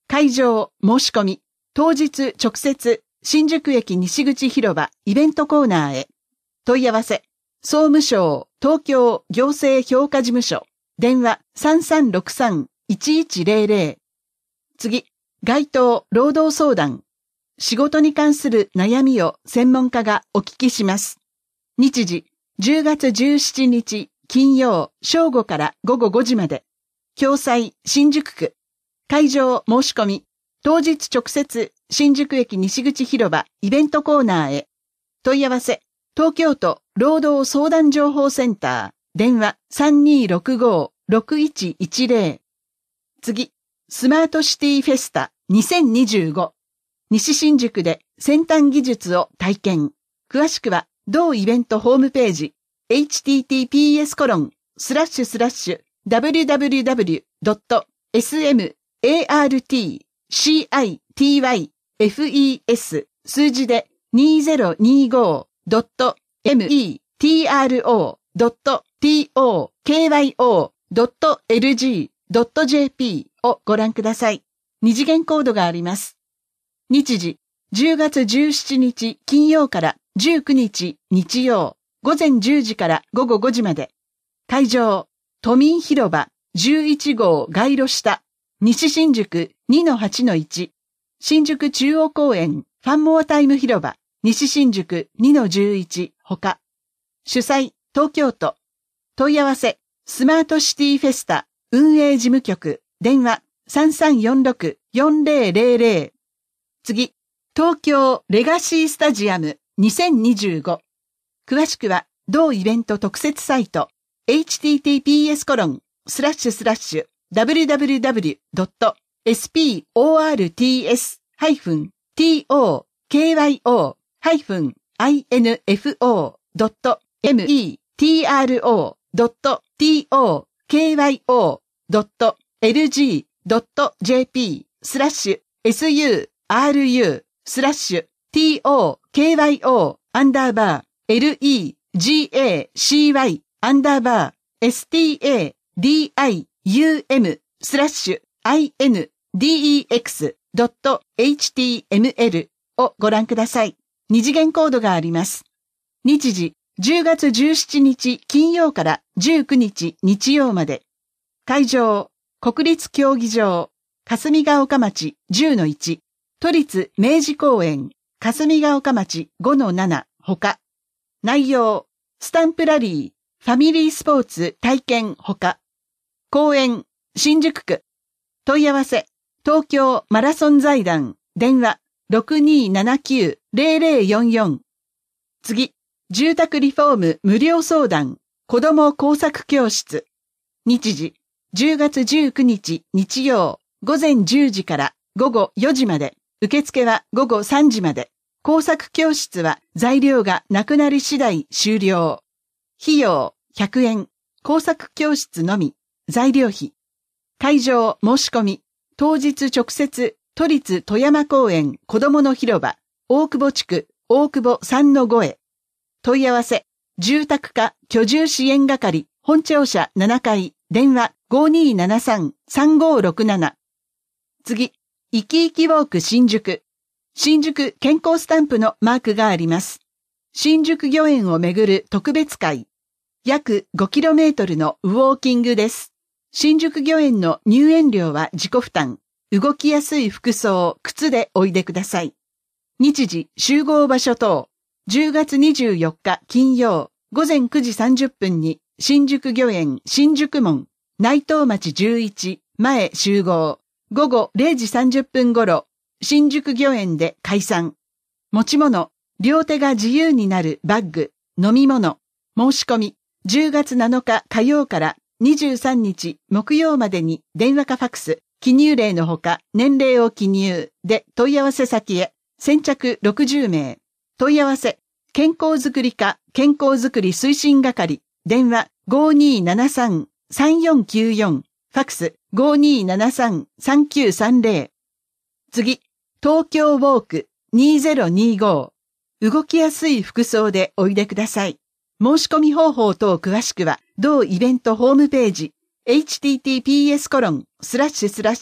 会場、申し込み、当日直接、新宿駅西口広場イベントコーナーへ。問い合わせ、総務省東京行政評価事務所、電話 さんさんろくさんいちいちゼロゼロ。次、該当労働相談。仕事に関する悩みを専門家がお聞きします。日時、じゅうがつじゅうしちにち金曜正午からごごごじまで。共済新宿区。会場申し込み。当日直接新宿駅西口広場イベントコーナーへ。問い合わせ、東京都労働相談情報センター。電話 さんにーろくごーろくいちいちゼロ。次、スマートシティフェスタにせんにじゅうご。西新宿で先端技術を体験。詳しくは同イベントホームページ エイチティーティーピーエスコロンスラッシュスラッシュダブリュダブリュダブリュドットエスエムエーアールティーシーアイティーワイエフイーエス 数字でにせんにじゅうごドットエムイーティーアールオードットティーオーケーワイオードットエルジードットジェーピー をご覧ください。二次元コードがあります。日時、じゅうがつじゅうしちにち金曜からじゅうくにち日曜、午前じゅうじからごごごじまで。会場、都民広場じゅういちごう街路下、西新宿 にのはちのいち、新宿中央公園ファンモアタイム広場、西新宿 にのじゅういちほか。主催、東京都。問い合わせ、スマートシティフェスタ運営事務局、電話 さんさんよんろくよんゼロゼロゼロ。次、東京レガシースタジアムにせんにじゅうご。詳しくは、同イベント特設サイト、エイチティーティーピーエスコロンスラッシュスラッシュダブリュダブリュダブリュドットエスピーオーアールティーエスハイフンティーオーケーワイオーハイフンアイエヌエフオードットエムイーティーアールオードットティーオーケーワイオードットエルジードットジェーピースラッシュエスユーアールユースラッシュ ティーオーケーワイオー アンダーバー エルイージーエーシーワイ アンダーバー エスティーエーディーアイユーエム スラッシュ アイエヌディーイーエックス ドット エイチティーエムエル をご覧ください。二次元コードがあります。日時、じゅうがつじゅうしちにち金曜からじゅうくにち日曜まで。会場、国立競技場、霞ヶ丘町 じゅうのいち、都立明治公園、霞ヶ丘町 ごのなな、ほか。内容、スタンプラリー、ファミリースポーツ体験ほか。公園、新宿区。問い合わせ、東京マラソン財団、電話 ろくにーななきゅうゼロゼロよんよん。次、住宅リフォーム無料相談、子ども工作教室。日時、じゅうがつじゅうくにち日曜、午前じゅうじからごごよじまで。受付はごごさんじまで。工作教室は材料がなくなり次第終了。費用ひゃくえん。工作教室のみ。材料費。会場申し込み。当日直接都立富山公園子どもの広場大久保地区大久保 さんのご へ。問い合わせ。住宅課居住支援係本庁舎ななかい電話 ごにーななさんさんごろくなな。次。生き生きウォーク新宿。新宿健康スタンプのマークがあります。新宿御苑をめぐる特別会。約 ごキロメートル のウォーキングです。新宿御苑の入園料は自己負担。動きやすい服装、靴でおいでください。日時、集合場所等。じゅうがつにじゅうよっか金曜、午前くじさんじゅっぷんに新宿御苑新宿門、内藤町じゅういち前集合。ごごれいじさんじゅっぷん頃、新宿御苑で解散。持ち物、両手が自由になるバッグ、飲み物、申し込み、じゅうがつなのか火曜からにじゅうさんにち木曜までに電話かファクス、記入例のほか年齢を記入で問い合わせ先へ、先着ろくじゅうめい。問い合わせ、健康づくり課健康づくり推進係、電話 ごにーななさんさんよんきゅうよん。ファクス ごにーななさんさんきゅうさんゼロ。次、東京ウォークにせんにじゅうご。動きやすい服装でおいでください。申し込み方法等詳しくは、同イベントホームページ、エイチティーティーピーエスコロンスラッシュスラッシュ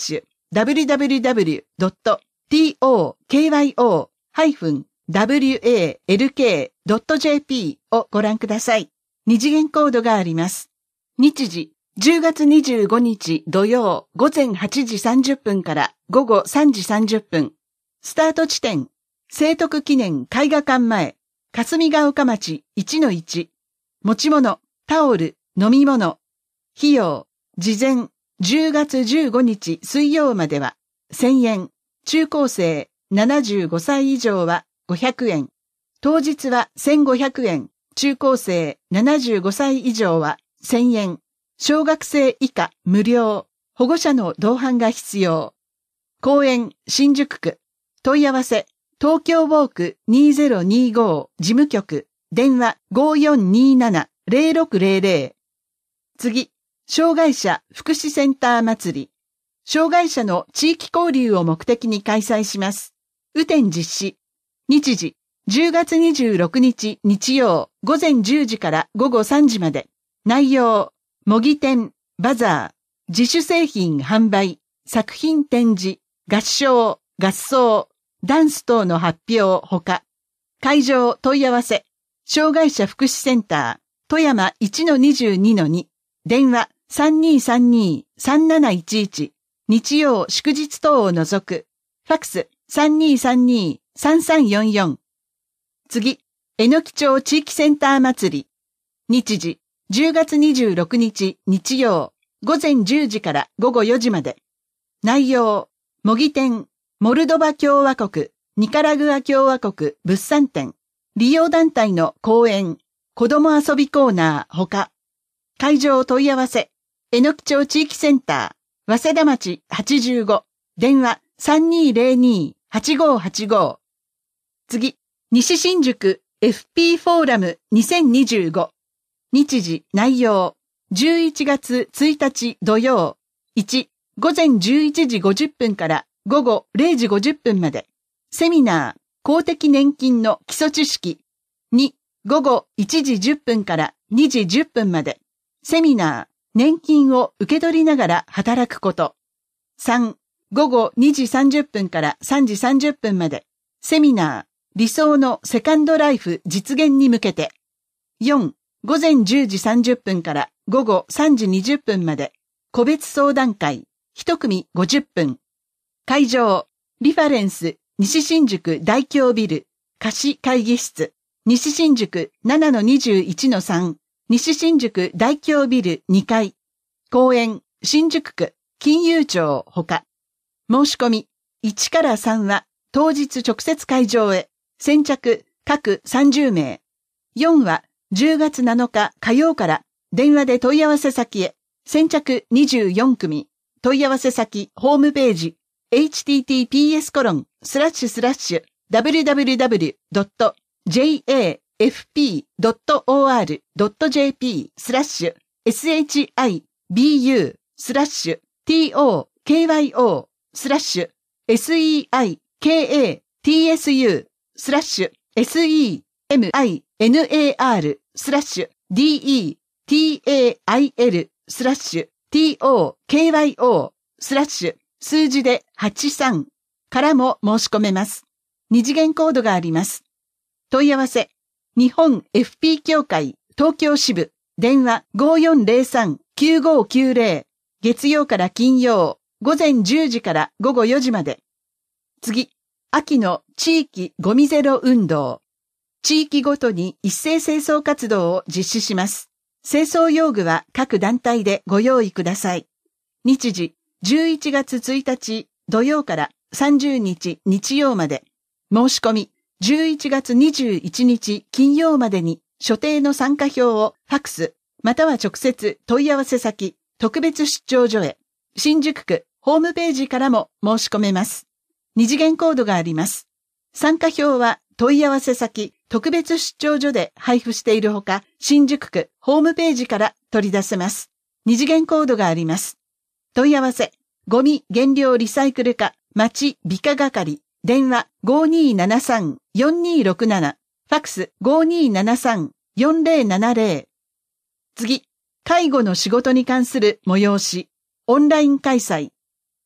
ダブリューダブリューダブリュードットトキワオダブリューエーエルケードットジェーピー をご覧ください。二次元コードがあります。日時、じゅうがつにじゅうごにち土曜午前はちじさんじゅっぷんから午後さんじさんじゅっぷん。スタート地点、聖徳記念絵画館前、霞ヶ丘町 いちのいち。持ち物、タオル、飲み物。費用、事前、じゅうがつじゅうごにち水曜まではせんえん。中高生ななじゅうごさい以上はごひゃくえん。当日はせんごひゃくえん。中高生ななじゅうごさい以上はせんえん。小学生以下無料。保護者の同伴が必要。公園新宿区。問い合わせ。東京ウォークにせんにじゅうご事務局。電話 ごーよんにーなな ゼロろくゼロゼロ。次。障害者福祉センター祭り。障害者の地域交流を目的に開催します。雨天実施。日時、じゅうがつにじゅうろくにち日曜午前じゅうじから午後さんじまで。内容、模擬店、バザー、自主製品販売、作品展示、合唱、合奏、ダンス等の発表ほか。会場問い合わせ。障害者福祉センター、富山 いちのにじゅうにのに。電話 さんにーさんにーさんなないちいち。日曜祝日等を除く。ファックス さんにーさんにーさんさんよんよん。次、えのき町地域センター祭り。日時、じゅうがつにじゅうろくにち日曜午前じゅうじから午後よじまで。内容、模擬店、モルドバ共和国、ニカラグア共和国物産展、利用団体の講演、子供遊びコーナーほか。会場問い合わせ、えのき町地域センター、早稲田町はちじゅうご、電話 さんにーゼロにーはちごーはちごー。次、西新宿 エフピー フォーラムにせんにじゅうご。日時、内容、じゅういちがつついたち土曜、いち、午前じゅういちじごじゅっぷんから午後れいじごじゅっぷんまで。セミナー、公的年金の基礎知識。に、午後いちじじゅっぷんからにじじゅっぷんまで。セミナー、年金を受け取りながら働くこと。さん、午後にじさんじゅっぷんからさんじさんじゅっぷんまで。セミナー、理想のセカンドライフ実現に向けて。よん、午前じゅうじさんじゅっぷんから午後さんじにじゅっぷんまで。個別相談会、一組ごじゅっぷん。会場、リファレンス、西新宿大京ビル、貸し会議室、西新宿 ななのにじゅういちのさん。西新宿大京ビルにかい。公園、新宿区、金融庁ほか。申し込み、いちからさんは、当日直接会場へ。先着、各さんじゅうめい。よんは、じゅうがつなのか火曜から、電話で問い合わせ先へ。先着にじゅうよんくみ。問い合わせ先、ホームページ。エイチティーティーピーエスコロンスラッシュスラッシュダブリューダブリューダブリュードットジェイエーエフピードットオーアールドットジェーピースラッシュエスエイチアイビーユースラッシュティーオーケーワイオースラッシュエスイーアイケーエーティーエスユースラッシュエスイーエムアイエヌエーアールスラッシュ ディーイーティーエーアイエルスラッシュ ティーオーケーワイオースラッシュ数字ではちさんからも申し込めます。二次元コードがあります。問い合わせ、日本 エフピー 協会東京支部、電話 ごーよんゼロさんきゅうごーきゅうゼロ、月曜から金曜、午前じゅうじから午後よじまで。次、秋の地域ゴミゼロ運動。地域ごとに一斉清掃活動を実施します。清掃用具は各団体でご用意ください。日時、じゅういちがつついたち土曜からさんじゅうにち日曜まで。申し込み、じゅういちがつにじゅういちにち金曜までに所定の参加票をファックス、または直接問い合わせ先、特別出張所へ、新宿区ホームページからも申し込めます。二次元コードがあります。参加票は問い合わせ先、特別出張所で配布しているほか、新宿区ホームページから取り出せます。二次元コードがあります。問い合わせ、ゴミ減量リサイクル課、町美化係、電話 ごーにーななさんよんにーろくなな、ファックス ごーにーななさんよんゼロななゼロ。次、介護の仕事に関する催し、オンライン開催。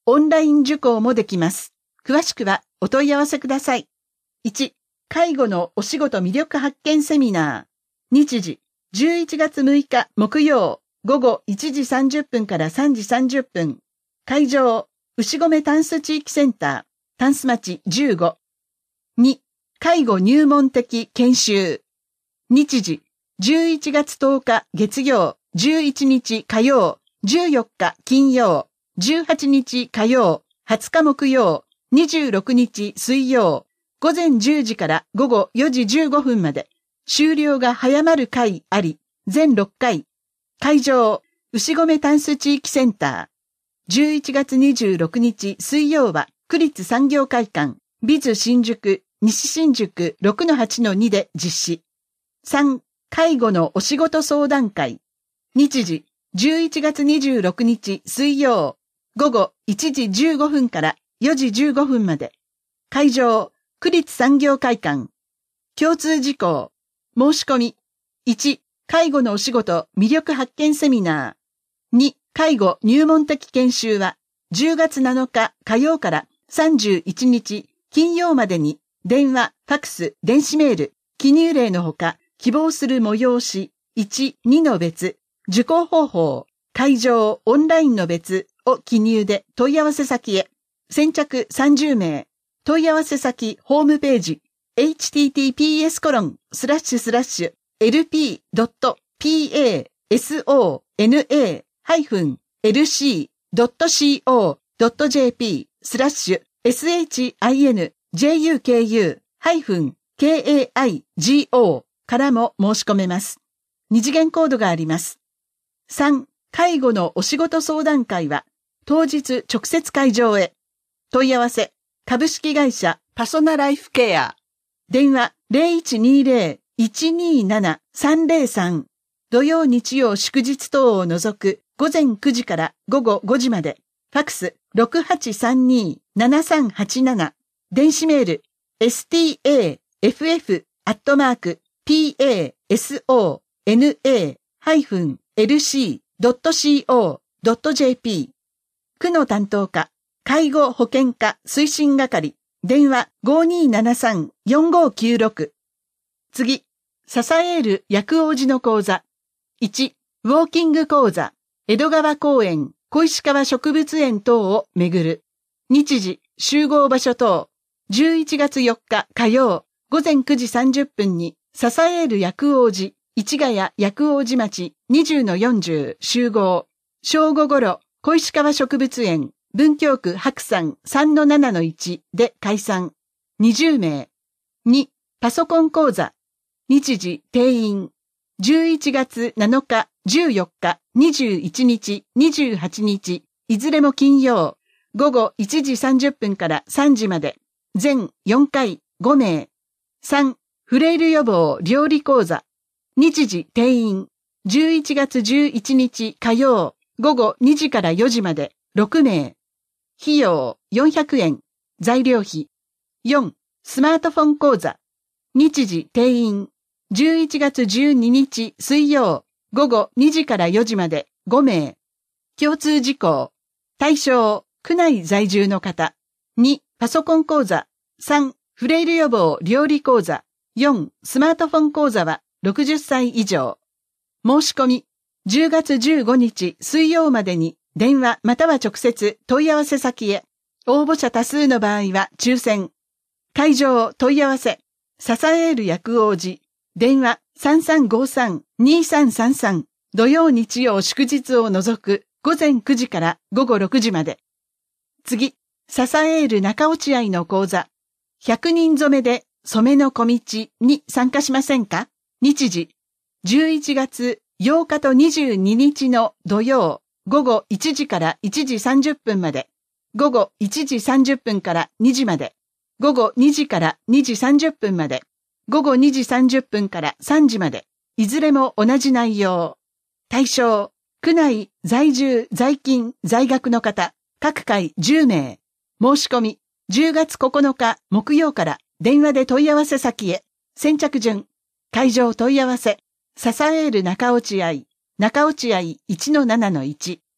オンライン受講もできます。詳しくはお問い合わせください。いち、介護のお仕事魅力発見セミナー。日時、じゅういちがつむいか木曜、午後いちじさんじゅっぷんからさんじさんじゅっぷん。会場、牛込タンス地域センター、タンス町じゅうご。に、介護入門的研修。日時、じゅういちがつとおか月曜、じゅういちにち火曜、じゅうよっか金曜、じゅうはちにち火曜、はつか木曜、にじゅうろくにち水曜、午前じゅうじから午後よじじゅうごふんまで、終了が早まる回あり、全ろっかい。会場、牛込タンス地域センター。じゅういちがつにじゅうろくにち水曜は、区立産業会館、ビズ新宿、西新宿 ろくのはちのに で実施。さん、介護のお仕事相談会。日時、じゅういちがつにじゅうろくにち水曜、午後いちじじゅうごふんからよじじゅうごふんまで。会場、区立産業会館。共通事項。申し込み。いち、介護のお仕事魅力発見セミナー。に、介護入門的研修は、じゅうがつなのか火曜からさんじゅういちにち金曜までに、電話、ファクス、電子メール、記入例のほか、希望する催し、いち、にの別、受講方法、会場、オンラインの別を記入で問い合わせ先へ。先着さんじゅうめい。問い合わせ先ホームページ、エイチティーティーピーエスコロンスラッシュスラッシュエルピードットピーエーエスオーエヌエーハイフンエルシードットシーオードットジェーピースラッシュエスエイチアイエヌジェーユーケーユーハイフンケーエーアイジーオーからも申し込めます。二次元コードがあります。さん、介護のお仕事相談会は、当日直接会場へ。問い合わせ、株式会社パソナライフケア。電話 ゼロいちにゼロ いちにーなな さんゼロさん。土曜日曜祝日等を除く午前くじから午後ごじまで。ファクス ろくはちさんにーななさんはちなな。電子メール エスティーエーエフエフ アットマーク ピーエーエスオーエヌエーハイフンエルシードットシーオードットジェーピー。区の担当課、介護保険課推進係、電話 ごにーななさんよんごきゅうろく。次、支える薬王子の講座。いち、ウォーキング講座、江戸川公園、小石川植物園等を巡る。日時、集合場所等、じゅういちがつよっか火曜、午前くじさんじゅっぷんに、支える薬王子、市ヶ谷薬王子町 にじゅうのよんじゅう 集合。正午頃、小石川植物園、文京区白山 さんのななのいち で開催。にじゅうめい。に、パソコン講座。日時、定員。じゅういちがつなのか、じゅうよっか、にじゅういちにち、にじゅうはちにち、いずれも金曜。午後いちじさんじゅっぷんからさんじまで。全よんかい、ごめい。さん、フレイル予防料理講座。日時定員。じゅういちがつじゅういちにち火曜。午後にじからよじまで。ろくめい。費用よんひゃくえん。材料費。よん、スマートフォン講座。日時定員。じゅういちがつじゅうににち水曜。午後にじからよじまで。ごめい。共通事項。対象、区内在住の方。に、パソコン講座。さん、フレイル予防料理講座。よん、スマートフォン講座はろくじゅっさい以上。申し込み、じゅうがつじゅうごにち水曜までに電話または直接問い合わせ先へ。応募者多数の場合は抽選。会場問い合わせ。支える薬王子。電話 さんさんごさんにさんさんさん。土曜日曜祝日を除く午前くじから午後ろくじまで。次、支える中落合の講座。ひゃくにん染めで染めの小道に参加しませんか？日時、じゅういちがつようかとにじゅうににちの土曜、午後いちじからいちじさんじゅっぷんまで、午後いちじさんじゅっぷんからにじまで、午後にじからにじさんじゅっぷんまで、午後にじさんじゅっぷんからさんじまで、いずれも同じ内容。対象、区内在住在勤在学の方、各回じゅうめい。申し込み、じゅうがつここのか木曜から電話で問い合わせ先へ。先着順。会場問い合わせ。支える中落合。中落合 いちのななのいち。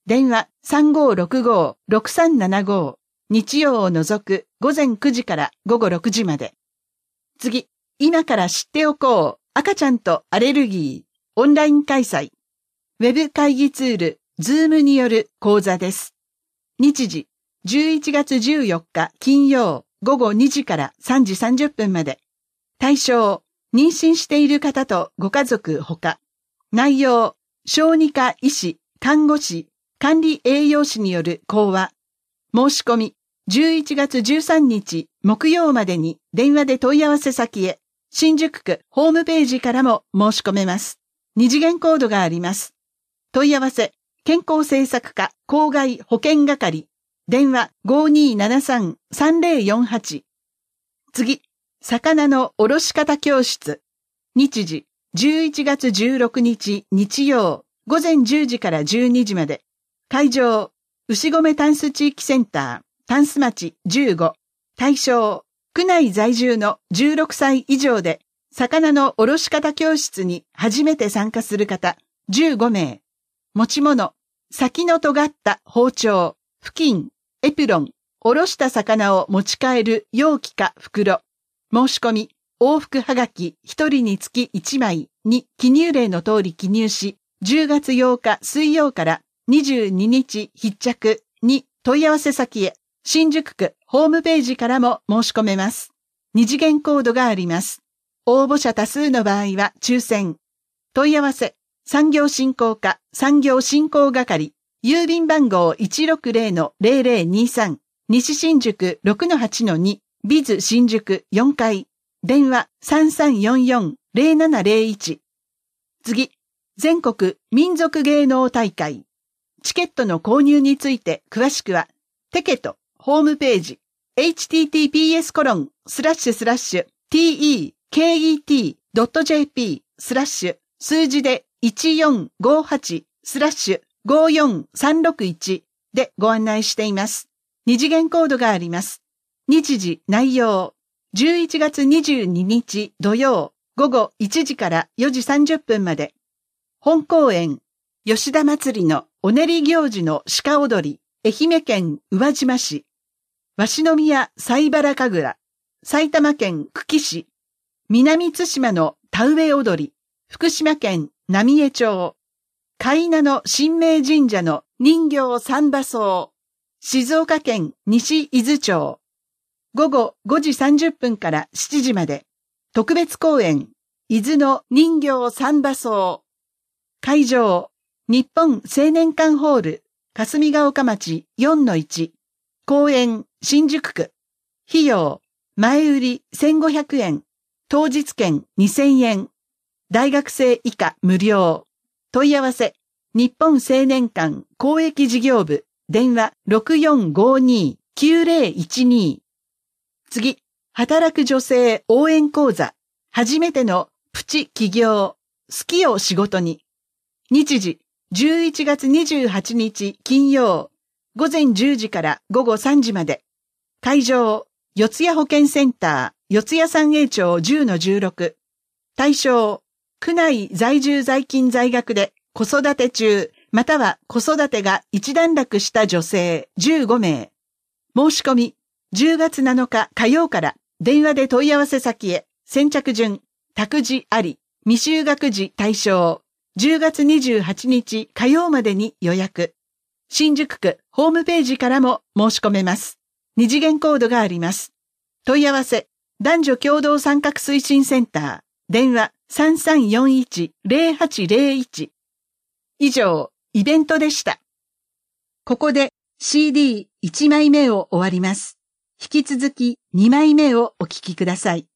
電話 さんごーろくごーろくさんななごー、日曜を除く午前くじから午後ろくじまで。次、今から知っておこう、赤ちゃんとアレルギー、オンライン開催。ウェブ会議ツール、ズームによる講座です。日時、じゅういちがつじゅうよっか金曜午後にじからさんじさんじゅっぷんまで。対象、妊娠している方とご家族ほか。内容、小児科医師、看護師、管理栄養士による講話。申し込み、じゅういちがつじゅうさんにち木曜までに電話で問い合わせ先へ、新宿区ホームページからも申し込めます。二次元コードがあります。問い合わせ、健康政策課公害保険係、電話 ごーにーななさんさんぜろよんはち。次、魚の卸方教室。日時、じゅういちがつじゅうろくにち日曜、午前じゅうじからじゅうにじまで。会場、牛込タンス地域センター、タンス町じゅうご。対象、区内在住のじゅうろくさい以上で、魚の卸方教室に初めて参加する方、じゅうごめい。持ち物、先の尖った包丁、布巾、エプロン、おろした魚を持ち帰る容器か袋。申し込み、往復はがきひとりにつきいちまいに記入例の通り記入し、じゅうがつようか水曜からにじゅうににち必着に問い合わせ先へ、新宿区ホームページからも申し込めます。二次元コードがあります。応募者多数の場合は抽選。問い合わせ、産業振興課産業振興係、郵便番号 いちろくぜろのぜろぜろにさん、西新宿 ろくのはちのに、ビズ新宿よんかい、電話 さんさんよんよんぜろななぜろいち。次、全国民族芸能大会。チケットの購入について詳しくは、テケトホームページ、エイチティーティーピーエスコロンスラッシュスラッシュ ティーイーケーイーティードットジェーピー スラッシュ数字でいちよんごはちスラッシュごよんさんろくいちでご案内しています。二次元コードがあります。日時、内容、じゅういちがつにじゅうににち土曜午後いちじからよじさんじゅっぷんまで。本公演、吉田祭りのお練り行事の鹿踊り、愛媛県宇和島市、鷲宮西原神楽、埼玉県久喜市、南津島の田植え踊り、福島県浪江町、海名の神明神社の人形三馬荘、静岡県西伊豆町、午後ごじさんじゅっぷんからしちじまで、特別公演、伊豆の人形三馬荘、会場、日本青年館ホール、霞ヶ丘町 よんのいち、公園、新宿区、費用、前売りせんごひゃくえん、当日券にせんえん、大学生以下無料。問い合わせ、日本青年館公益事業部、電話 ろくよんごにーきゅうぜろいちに。次、働く女性応援講座、初めてのプチ起業、好きを仕事に。日時、じゅういちがつにじゅうはちにち金曜、午前じゅうじから午後さんじまで。会場、四谷保健センター、四谷三栄町 じゅうのじゅうろく。対象、区内在住在勤在学で子育て中、または子育てが一段落した女性じゅうごめい。申し込み、じゅうがつなのか火曜から電話で問い合わせ先へ、先着順、託児あり、未就学児対象、じゅうがつにじゅうはちにち火曜までに予約。新宿区ホームページからも申し込めます。二次元コードがあります。問い合わせ、男女共同参画推進センター、電話 さんさんよんいちぜろはちぜろいち。以上、イベントでした。ここで シーディーいちまいめを終わります。引き続きにまいめをお聞きください。